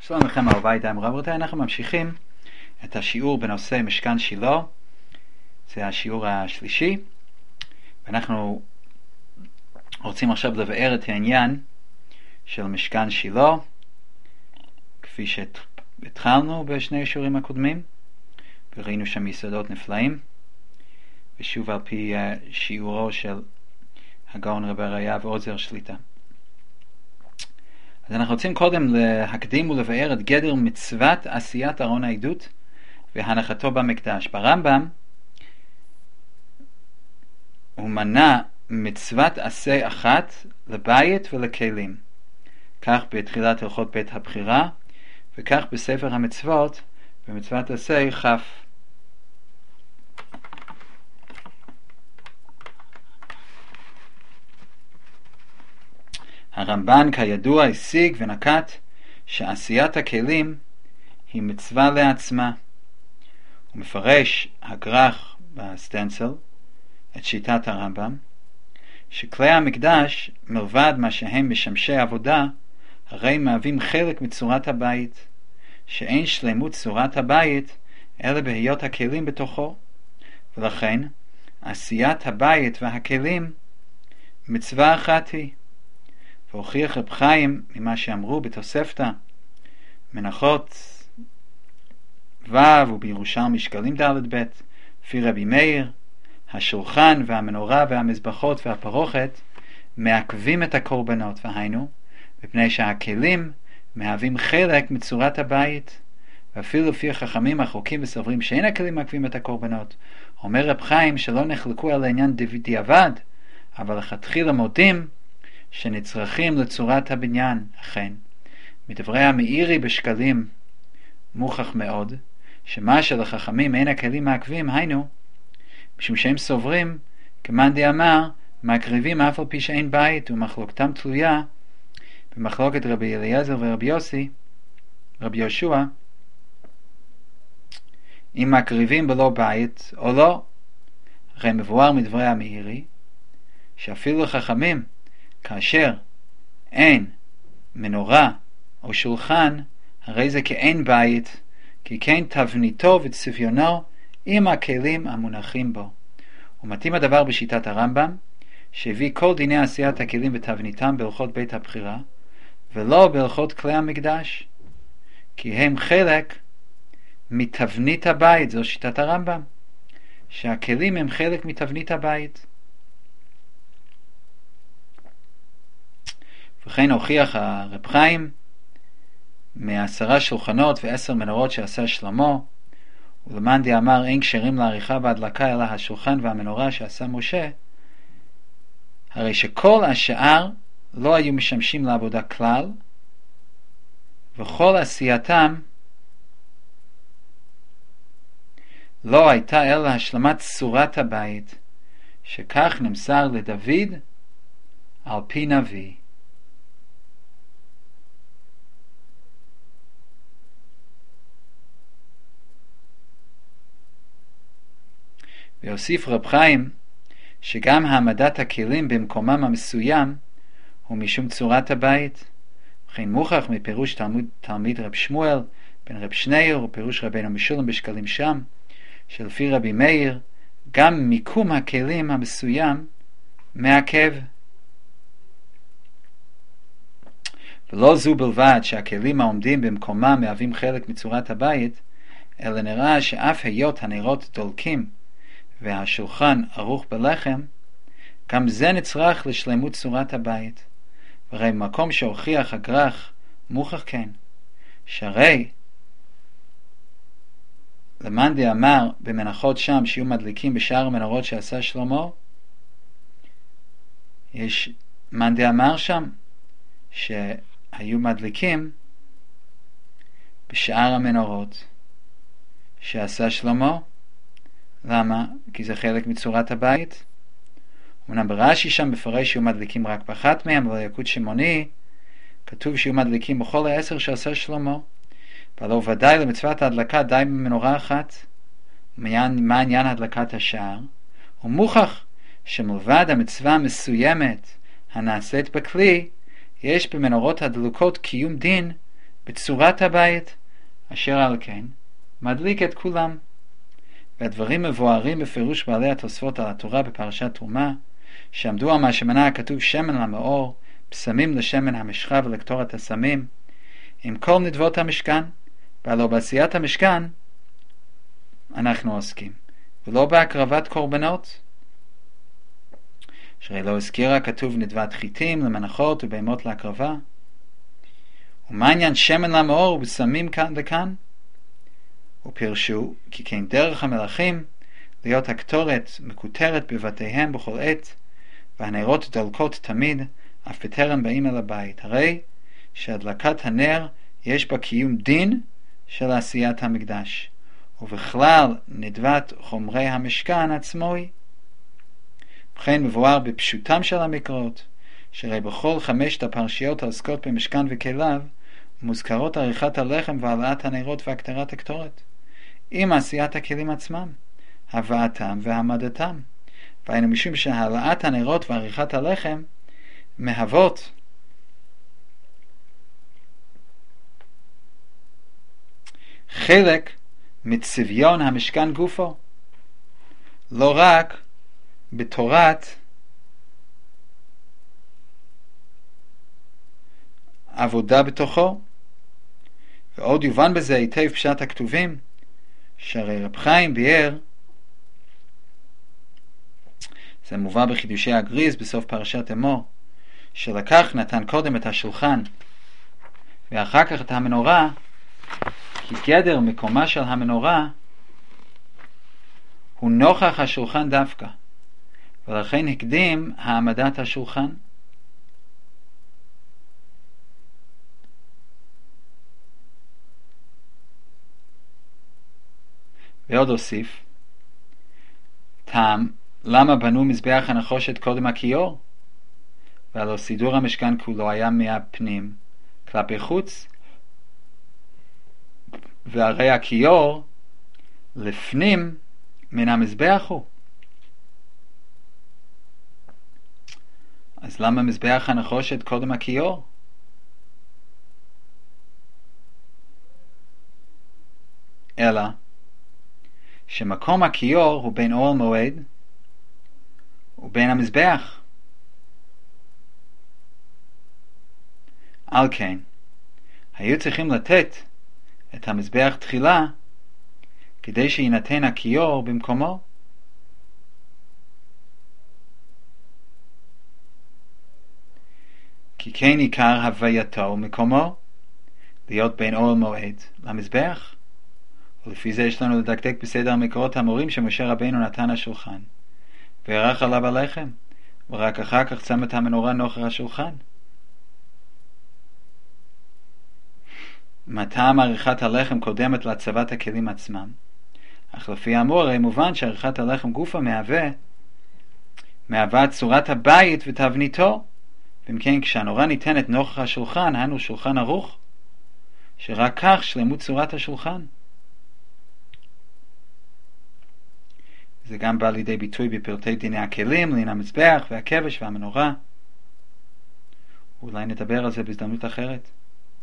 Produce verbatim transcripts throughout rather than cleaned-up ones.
שלום לכם אהוביי דיים רבותיי, אנחנו ממשיכים את השיעור בנושא משכן שילה. זה השיעור השלישי, ואנחנו רוצים עכשיו לבאר את העניין של משכן שילה כפי שהתחלנו בשני השיעורים הקודמים, וראינו שם יסודות נפלאים, ושוב על פי שיעורו של הגאון רבי ראיה ועוזר שליטה. אז אנחנו רוצים קודם להקדים ולבאר את גדר מצוות עשיית ארון העדות והנחתו במקדש. ברמב"ם הוא מנה מצוות עשה אחת לבית ולכלים, כך בתחילת הלכות בית הבחירה, וכך בספר המצוות במצוות עשה כף. הרמב"ן כידוע השיג ונקט שעשיית הכלים היא מצווה לעצמה. הוא מפרש הגרח בסטנצל את שיטת הרמב"ם, שכלי המקדש מלבד מה שהם משמשי עבודה הרי מהווים חלק מצורת הבית, שאין שלמות צורת הבית אלא בהיות הכלים בתוכו, ולכן עשיית הבית והכלים מצווה אחת היא. והוכיח רב חיים ממה שאמרו בתוספתא מנחות ו' ובירושלמי שקלים ד' ב' לפי רבי מאיר, השולחן והמנורה והמזבחות והפרוכת מעכבים את הקורבנות, והיינו מפני שהכלים מהווים חלק מצורת הבית, ואפילו לפי החכמים החוקים וסוברים שאין הכלים מעכבים את הקורבנות. אומר רב חיים שלא נחלקו על העניין דיעבד, אבל לכתחילה מודים שנצרכים לצורת הבניין. אכן מדברי המאירי בשקלים מוכח מאוד שמה שלחכמים אין הכלים מעכבים, היינו משום שהם סוברים כמאן דאמר מקריבים אף על פי שאין בית, ומחלוקתם תלויה במחלוקת רבי אליעזר ורבי יוסי רבי יהושע אם מקריבים בלא בית או לא. הרי מבואר מדברי המאירי שאפילו חכמים כאשר אין מנורה או שולחן הרי זה כאין בית, כי כן תבניתו וצביונו עם הכלים המונחים בו. ומתאים הדבר בשיטת הרמב"ם שהביא כל דיני עשיית הכלים ותבניתם בהלכות בית הבחירה ולא בהלכות כלי המקדש, כי הם חלק מתבנית הבית. זו שיטת הרמב"ם, שהכלים הם חלק מתבנית הבית. וכן הוכיח הרב חיים מעשרה שולחנות ועשר מנורות שעשה שלמה, ולמאן דאמר אין כשרים לעריכה והדלקה אלא השולחן והמנורה שעשה משה, הרי שכל השאר לא היו משמשים לעבודה כלל, וכל עשייתם לא הייתה אלא השלמת צורת הבית, שכך נמסר לדוד על פי נביא. והוסיף רב חיים שגם העמדת הכלים במקומם המסוים הוא משום צורת הבית. וכן מוכח מפירוש תלמוד, תלמיד רב שמואל בן רב שניאור ופירוש רבינו משולם בשקלים שם, שלפי רבי מאיר גם מיקום הכלים המסוים מעכב. ולא זו בלבד שהכלים העומדים במקומם מהווים חלק מצורת הבית, אלא נראה שאף היות הנרות דולקים והשולחן ערוך בלחם, גם זה נצרך לשלמות צורת הבית. והרי במקום שהוכיח הגרח מוכח כן, שהרי למאן דאמר במנחות שם שיהיו מדליקים בשאר המנורות שעשה שלמה, יש מאן דאמר שם שהיו מדליקים בשאר המנורות שעשה שלמה. למה? כי זה חלק מצורת הבית. אמנם ברש"י שם מפרש שיהיו מדליקים רק באחת מהם, אבל יקוד שמוני כתוב שיהיו מדליקים בכל העשר שעשה שלמה. ולא ודאי למצוות ההדלקה די במנורה אחת. מה עניין הדלקת השאר? הוא מוכח שמלבד המצווה המסוימת הנעשית בכלי, יש במנורות הדלוקות קיום דין בצורת הבית, אשר על כן מדליק את כולם. והדברים מבוארים בפירוש בעלי התוספות על התורה בפרשת תרומה, שעמדו על מהשמנה הכתוב שמן למאור, פסמים לשמן המשחה ולקטורת הסמים, עם כל נדבות המשכן, והלא בעשיית המשכן אנחנו עוסקים, ולא בהקרבת קורבנות. שהרי לא הזכירה כתוב נדבת חיטים למנחות ובהמות להקרבה. ומה עניין שמן למאור ובשמים כאן וכאן? ופרשו כי כן דרך המלאכים להיות הקטורת מקוטרת בבתיהם בכל עת, והנרות דולקות תמיד, אף בטרם באים אל הבית. הרי שהדלקת הנר יש בה קיום דין של עשיית המקדש, ובכלל נדבת חומרי המשכן עצמו היא. וכן מבואר בפשוטם של המקראות, שהרי בכל חמשת הפרשיות העוסקות במשכן וכליו, מוזכרות עריכת הלחם והעלאת הנרות והקטרת הקטורת, עם עשיית הכלים עצמם, הבאתם והעמדתם. והיינו משום שהעלאת הנרות ועריכת הלחם מהוות חלק מצביון המשכן גופו, לא רק בתורת עבודה בתוכו. ועוד יובן בזה היטב פשט הכתובים, שהרי רב חיים ביאר, זה מובא בחידושי הגריז בסוף פרשת אמור, שלקח נתן קודם את השולחן ואחר כך את המנורה, כי גדר מקומה של המנורה הוא נוכח השולחן דווקא, ולכן הקדים העמדת השולחן. ועוד הוסיף טעם למה בנו מזבח הנחושת קודם הכיור, והלא סידור המשכן כולו היה מהפנים כלפי חוץ, והרי הכיור לפנים מן המזבח הוא. אז למה מזבח הנחושת קודם הכיור? אלא שמקום הכיור הוא בין אוהל מועד ובין המזבח. על כן היו צריכים לתת את המזבח תחילה כדי שינתן הכיור במקומו. כי כן עיקר הווייתו מקומו להיות בין אוהל מועד למזבח. ולפי זה יש לנו לדקדק בסדר המקורות המורים שמשה רבינו נתן השולחן וערך עליו הלחם, ורק אחר כך שם את המנורה נוכח השולחן. מטעם עריכת הלחם קודמת להצבת הכלים עצמם, אך לפי האמור הרי מובן שעריכת הלחם גופה מהווה מהווה צורת הבית ותבניתו, ואם כן כשהנורה ניתנת נוכח השולחן, הנו שולחן ערוך, שרק כך שלמות צורת השולחן. זה גם בא לידי ביטוי בפרטי דיני הכלים, לעניין המזבח והכבש והמנורה. אולי נדבר על זה בהזדמנות אחרת.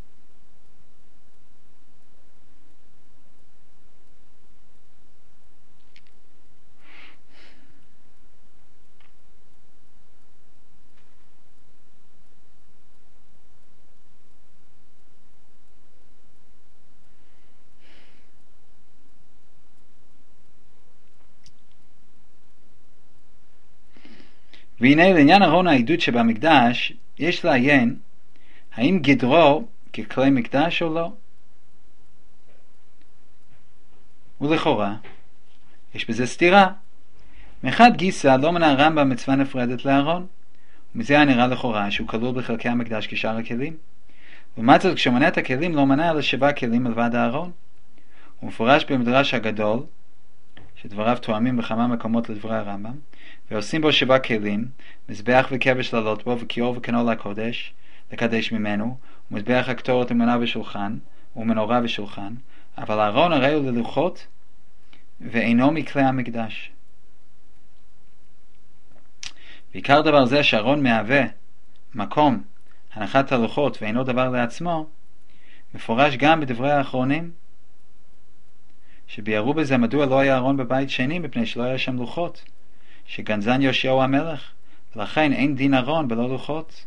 והנה לעניין ארון העדות שבמקדש יש לעיין האם גדרו ככלי מקדש או לא. ולכאורה יש בזה סתירה. מחד גיסא לא מנה הרמב"ם מצווה נפרדת לארון, ומזה נראה לכאורה שהוא כלול בחלקי המקדש כשאר הכלים. לעומת זאת כשמנה את הכלים לא מנה אלא שבעה כלים מלבד הארון. הוא מפורש במדרש הגדול שדבריו תואמים בכמה מקומות לדברי הרמב"ם, ועושים בו שבעה כלים, מזבח וכבש לעלות בו, וכיור וכנור לקודש, לקדש ממנו, ומזבח הקטורת ומנה ושולחן, ומנורה ושולחן, אבל הארון הרי הוא ללוחות, ואינו מכלי המקדש. ועיקר דבר זה שהארון מהווה מקום הנחת הלוחות ואינו דבר לעצמו, מפורש גם בדברי האחרונים, שביארו בזה מדוע לא היה ארון בבית שני, מפני שלא היה שם לוחות, שגנזן יהושיהו המלך, ולכן אין דין ארון בלא לוחות.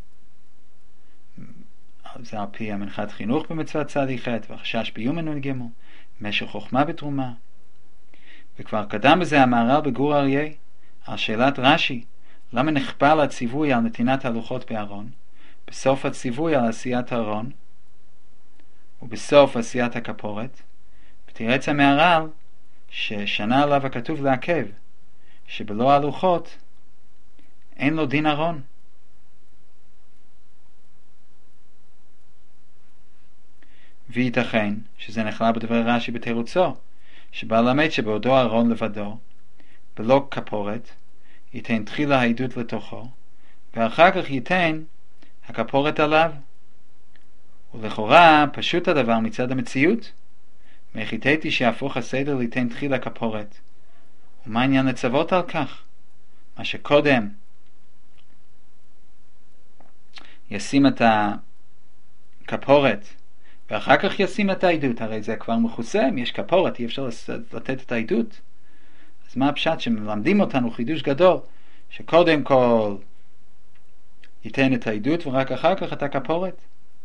זה על פי המנחת חינוך במצוות צדיק ח' והחשש ביומן ונג' משך חוכמה בתרומה. וכבר קדם בזה המהר"ל בגור אריה על שאלת רש"י, למה נכפל הציווי על נתינת הלוחות בארון, בסוף הציווי על עשיית הארון ובסוף עשיית הכפורת. ותירץ המהר"ל ששנה עליו הכתוב לעכב, שבלא הלוחות אין לו דין ארון. וייתכן שזה נכלל בדברי רש"י בתירוצו, שבא למד שבעודו ארון לבדו, בלא כפורת, ייתן תחילה העדות לתוכו, ואחר כך ייתן הכפורת עליו. ולכאורה פשוט הדבר מצד המציאות, והחיתיתי שיהפוך הסדר ליתן תחילה כפורת. ומה העניין לצוות על כך? מה שקודם ישים את הכפורת ואחר כך ישים את העדות, הרי זה כבר מחוסם, יש כפורת, אי אפשר לתת את העדות. אז מה הפשט שמלמדים אותנו חידוש גדול, שקודם כל ייתן את העדות ורק אחר כך את הכפורת?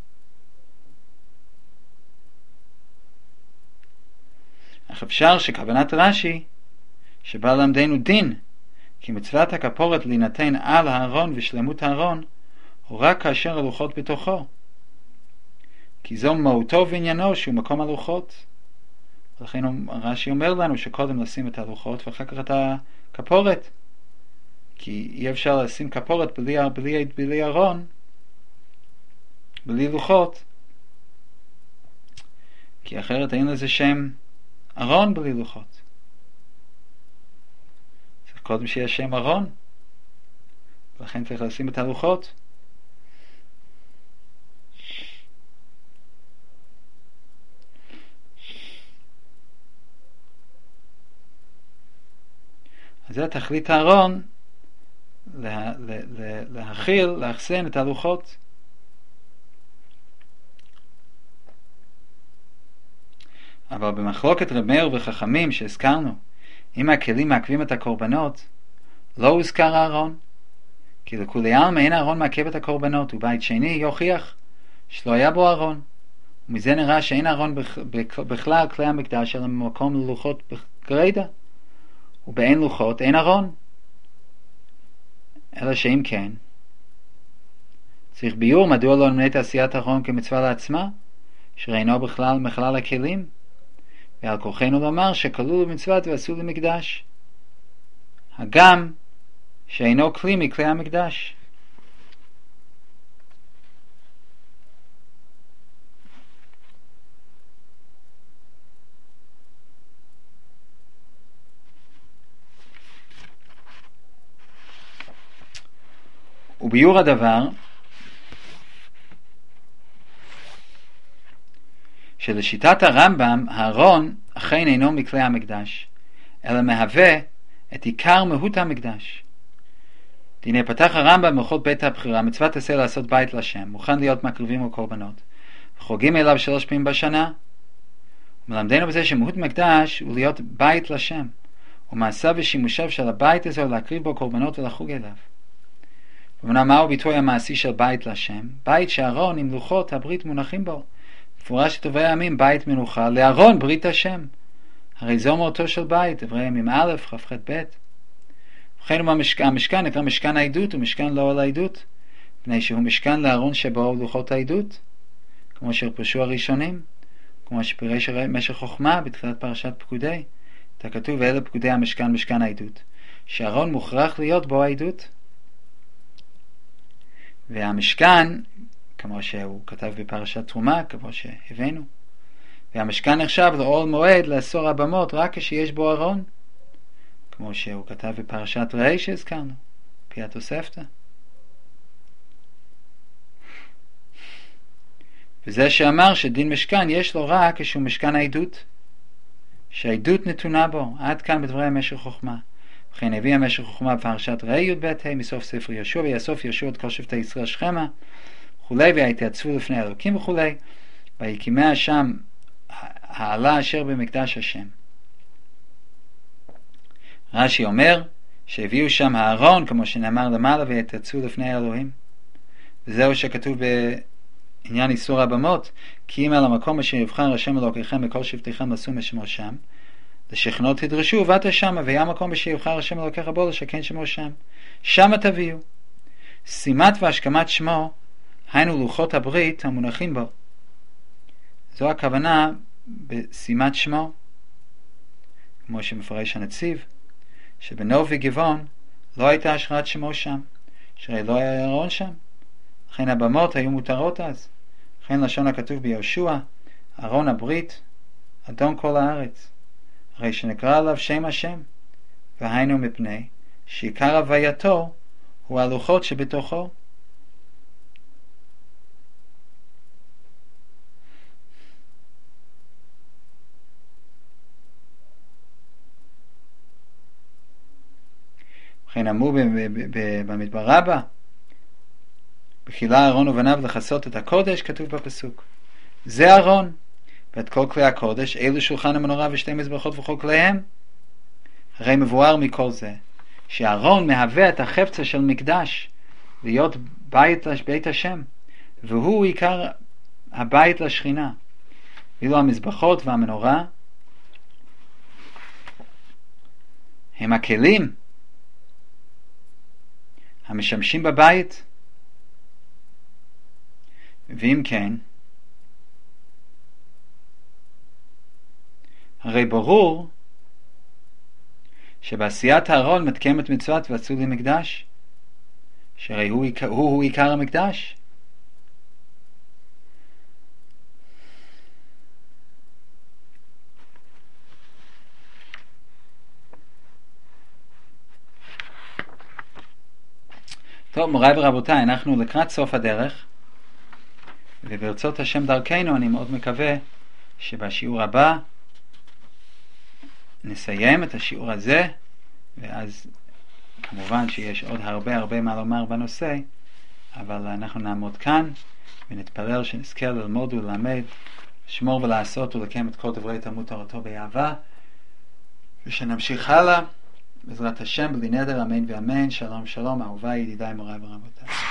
אך אפשר שכוונת רש"י שבא למדנו דין, כי מצוות הכפורת להינתן על הארון ושלמות הארון הוא רק כאשר הלוחות בתוכו, כי זו מהותו ועניינו שהוא מקום הלוחות. ולכן רש"י אומר לנו שקודם לשים את הלוחות ואחר כך את הכפורת, כי אי אפשר לשים כפורת בלי, בלי, בלי ארון, בלי לוחות, כי אחרת אין לזה שם ארון בלי לוחות. צריך קודם שיהיה שם ארון, ולכן צריך לשים את הלוחות. אז זה תכלית הארון, לה, לה, לה, להכיל, לאחסן את הלוחות. אבל במחלוקת רב מאיר וחכמים שהזכרנו, אם הכלים מעכבים את הקורבנות, לא הוזכר הארון, כי לכולי עלמא אין הארון מעכב את הקורבנות, ובית שני יוכיח שלא היה בו ארון, ומזה נראה שאין ארון בכלל כלי המקדש אלא ממקום ללוחות גרידא, ובאין לוחות אין ארון. אלא שאם כן, צריך ביור מדוע לא נמנית עשיית ארון כמצווה לעצמה, שראינו בכלל מחלל הכלים, ועל כוחנו לומר שכלול במצוות ועשו למקדש, הגם שאינו כלי מכלי המקדש. וביור הדבר שלשיטת הרמב"ם הארון אכן אינו מכלי המקדש, אלא מהווה את עיקר מהות המקדש. הנה פתח הרמב"ם בהלכות בית הבחירה, מצוות עשה לעשות בית לשם, מוכן להיות מקריבים וקורבנות, וחוגים אליו שלוש פעמים בשנה. ומלמדנו בזה שמהות מקדש הוא להיות בית לשם, ומעשיו ושימושיו של הבית הזה הוא להקריב בו קורבנות ולחוג אליו. ומנה מהו ביטוי המעשי של בית לשם? בית שארון עם לוחות הברית מונחים בו. מפורש שטובי הימים בית מנוחה לארון ברית השם. הרי זו מהותו של בית, דברי ימים א' כ"ח ב'. וכן המשכן, המשכן נקרא משכן העדות ומשכן לאוהל העדות, מפני שהוא משכן לארון שבו לוחות העדות, כמו שפרשו הראשונים, כמו שפירש משך חוכמה בתחילת פרשת פקודי. אתה כתוב ואלה פקודי המשכן משכן העדות, שארון מוכרח להיות בו העדות. והמשכן, כמו שהוא כתב בפרשת תרומה, כמו שהבאנו, והמשכן נחשב לאוהל מועד לעשור הבמות רק כשיש בו ארון, כמו שהוא כתב בפרשת ראה שהזכרנו, פי התוספתא. וזה שאמר שדין משכן יש לו רק כשהוא משכן העדות, שהעדות נתונה בו. עד כאן בדברי משך חוכמה. וכן הביא המשך חוכמה בפרשת ראה י"ב ה' מסוף ספר יהושע, ויאסוף יהושע את כל שבטי ישראל שכמה וכולי, והתייצבו לפני אלוקים וכולי. ויקימיה שם העלה אשר במקדש השם. רש"י אומר שהביאו שם הארון, כמו שנאמר למעלה, ויתרצו לפני האלוהים. וזהו שכתוב בעניין איסור הבמות, כי אם על המקום אשר יבחר השם אלוקיכם מכל שבטיכם לשום משמו שם, לשכנו תדרשו ובאת שמה, והיה מקום אשר יבחר השם אלוקיך בו לשכן שמו שם, שמה תביאו. שימת והשכמת שמו, היינו לוחות הברית המונחים בו. זו הכוונה בשימת שמו, כמו שמפרש הנציב, שבנוב וגבעון לא הייתה השראת שמו שם, שהרי לא היה ארון שם, לכן הבמות היו מותרות אז. לכן לשון הכתוב ביהושע, ארון הברית, אדון כל הארץ, הרי שנקרא עליו שם השם, והיינו מפני שעיקר הווייתו הוא הלוחות שבתוכו. וכן אמרו במדבר רבה, בחילה אהרון ובניו לכסות את הקודש, כתוב בפסוק. זה אהרון, ואת כל כלי הקודש, אלו שולחן המנורה ושתי מזבחות וכל כליהם. הרי מבואר מכל זה, שאהרון מהווה את החפצה של מקדש, להיות בית, בית השם, והוא עיקר הבית לשכינה. ואילו המזבחות והמנורה הם הכלים המשמשים בבית. ואם כן, הרי ברור שבעשיית הארון מתקיימת מצוות ועשו לי מקדש, שהרי הוא, הוא, הוא עיקר המקדש. טוב, מוריי ורבותיי, אנחנו לקראת סוף הדרך, וברצות השם דרכנו אני מאוד מקווה שבשיעור הבא נסיים את השיעור הזה, ואז כמובן שיש עוד הרבה הרבה מה לומר בנושא, אבל אנחנו נעמוד כאן ונתפלל שנזכה ללמוד וללמד, לשמור ולעשות ולקיים את כל דברי תלמוד תורתו באהבה, ושנמשיך הלאה בעזרת השם בלי נדר, אמן ואמן. שלום שלום אהוביי, ידידיי, מוריי ורבותיי.